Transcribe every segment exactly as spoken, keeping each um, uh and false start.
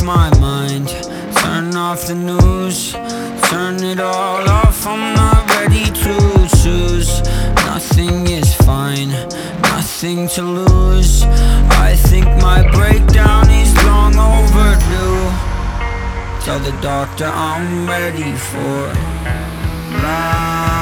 off my mind, turn off the news, turn it all off, I'm not ready to choose. Nothing is fine, nothing to lose. I think my breakdown is long overdue. Tell the doctor I'm ready for life.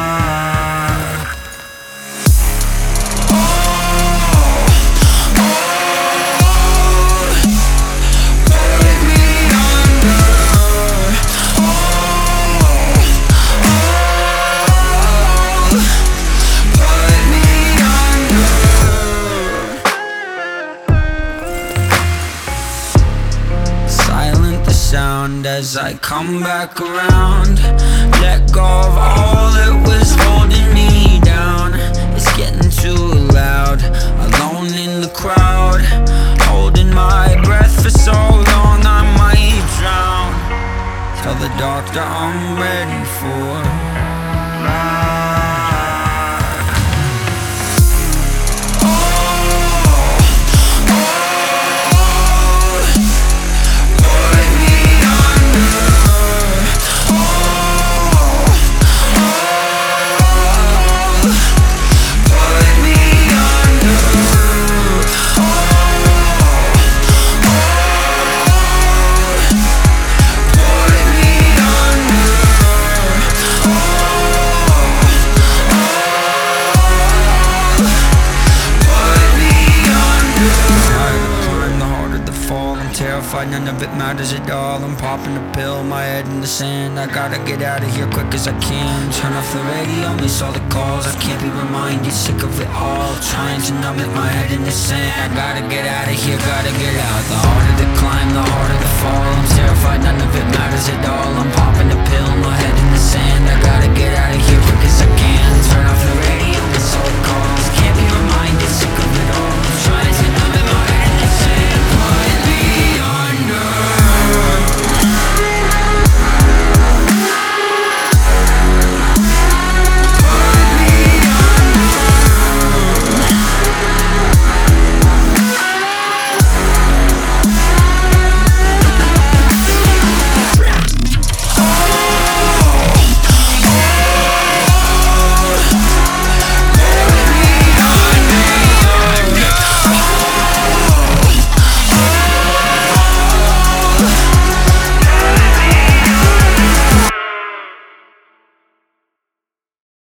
Sound as I come back around, let go of all that was holding me down. It's getting too loud, alone in the crowd, holding my breath for so long I might drown. Tell the doctor I'm ready for life. Terrified, none of it matters at all. I'm popping a pill, my head in the sand. I gotta get out of here quick as I can. Turn off the radio, miss all the calls. I can't be reminded, sick of it all. Trying to numb it, my head in the sand. I gotta get out of here, gotta get out. The harder the climb, the harder the fall. I'm terrified, none of it matters at all. I'm popping a pill, my head in the sand. I gotta get out of here quick as I can. Turn off the radio, miss all the calls.